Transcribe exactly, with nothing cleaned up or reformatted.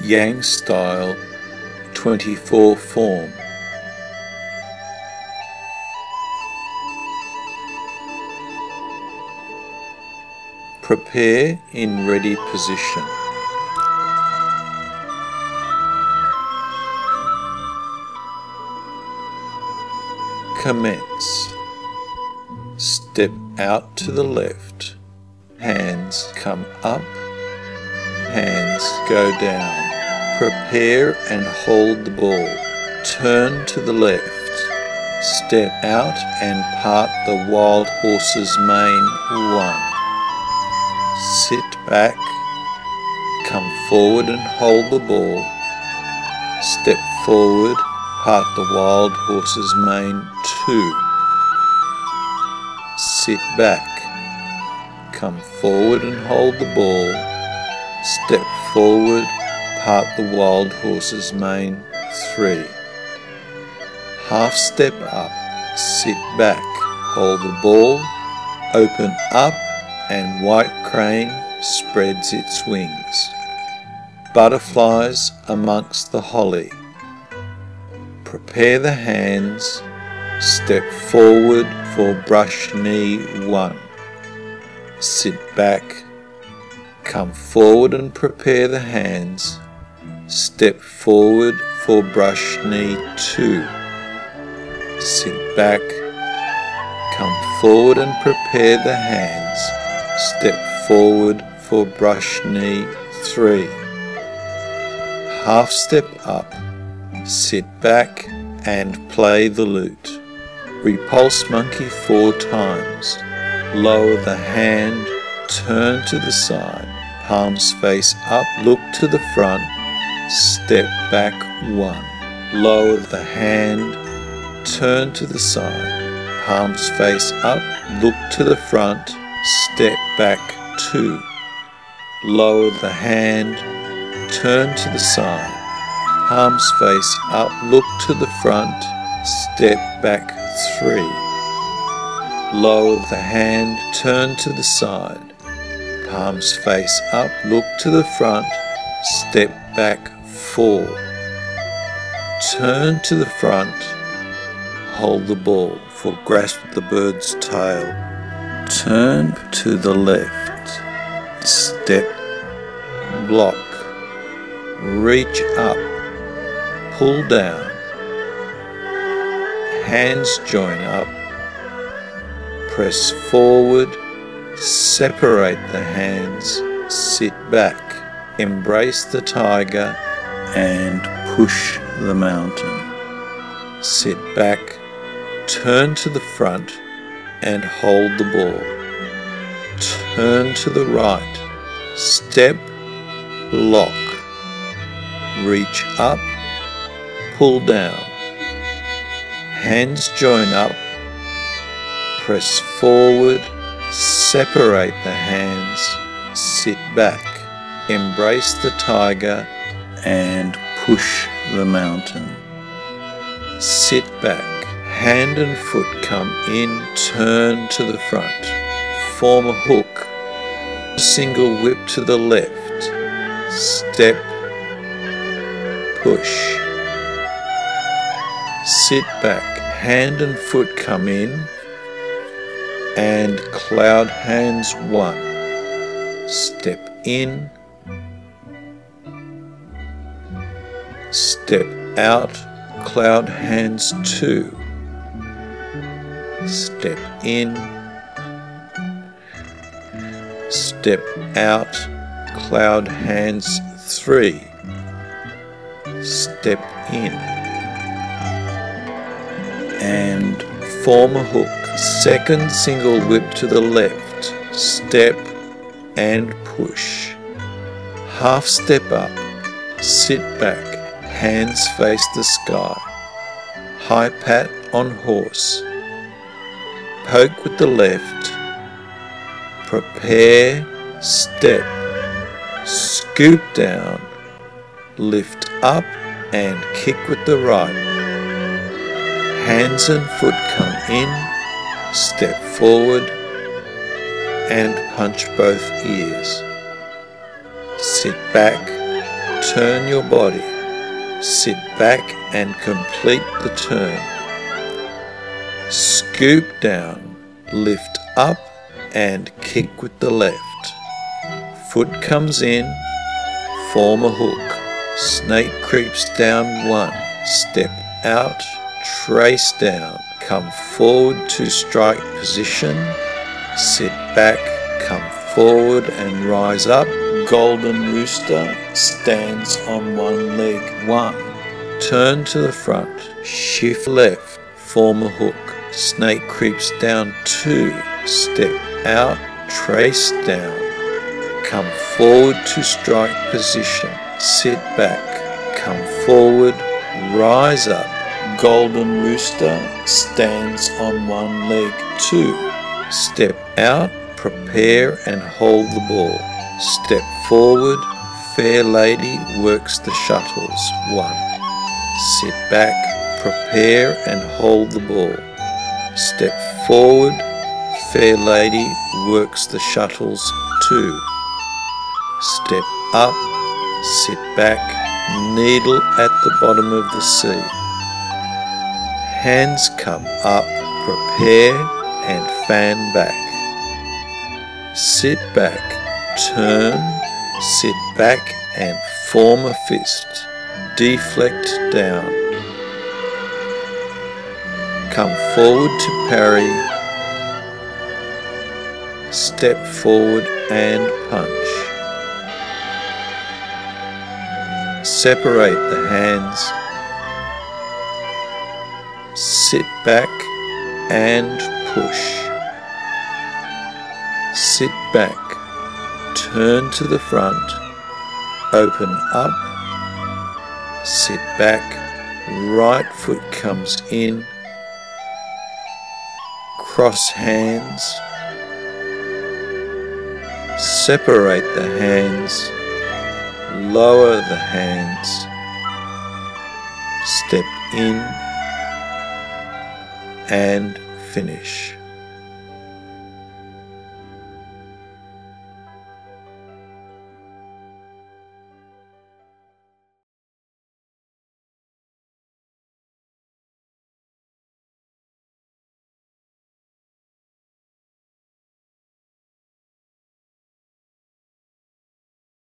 Yang style twenty-four form. Prepare in ready position. Commence. Step out to the left. Hands come up. Hands go down. Prepare and hold the ball. Turn to the left. Step out and part the wild horse's mane one. Sit back. Come forward and hold the ball. Step forward. Part the wild horse's mane two. Sit back. Come forward and hold the ball. Step forward. Part the wild horse's mane three. Half step up. Sit back. Hold the ball. Open up and white crane spreads its wings. Butterflies amongst the holly. Prepare the hands. Step forward for brush knee one. Sit back. Come forward and prepare the hands. Step forward for brush knee two. Sit back. Come forward and prepare the hands. Step forward for brush knee three. Half step up. Sit back and play the lute. Repulse monkey four times. Lower the hand, turn to the side. Palms face up, look to the front. Step back one. Lower the hand, turn to the side. Palms face up, look to the front. Step back two. Lower the hand, turn to the side. Palms face up, look to the front, step back three. Lower the hand, turn to the side. Palms face up, look to the front, step back four. Turn to the front, hold the ball for grasp the bird's tail. Turn to the left, step, block, reach up. Pull down, hands join up, press forward, separate the hands, sit back, embrace the tiger and push the mountain. Sit back, turn to the front and hold the ball. Turn to the right, step, block, reach up, pull down, hands join up, press forward, separate the hands, sit back, embrace the tiger and push the mountain. Sit back, hand and foot come in, turn to the front, form a hook, single whip to the left, step, push. Sit back, hand and foot come in and cloud hands one. Step in, step out, cloud hands two. Step in, step out, cloud hands three. Step in and form a hook. Second single whip to the left, step and push. Half step up, sit back, hands face the sky. High pat on horse. Poke with the left. Prepare, step. Scoop down, lift up and kick with the right. Hands and foot come in, step forward and punch both ears. Sit back, turn your body. Sit back and complete the turn. Scoop down, lift up and kick with the left. Foot comes in, form a hook. Snake creeps down one, step out, trace down. Come forward to strike position. Sit back, come forward and rise up. Golden Rooster stands on one leg. One. Turn to the front. Shift left. Form a hook. Snake creeps down. Two. Step out. Trace down. Come forward to strike position. Sit back. Come forward. Rise up. Golden Rooster stands on one leg. Two. Step out. Prepare and hold the ball. Step forward, Fair Lady works the shuttles. One. Sit back, prepare and hold the ball. Step forward, Fair Lady works the shuttles. Two. Step up, sit back, needle at the bottom of the sea. Hands come up, prepare and fan back. Sit back, turn, sit back and form a fist. Deflect down. Come forward to parry. Step forward and punch. Separate the hands. Sit back and push. Sit back, turn to the front, open up, sit back, right foot comes in, cross hands, separate the hands, lower the hands, step in and finish.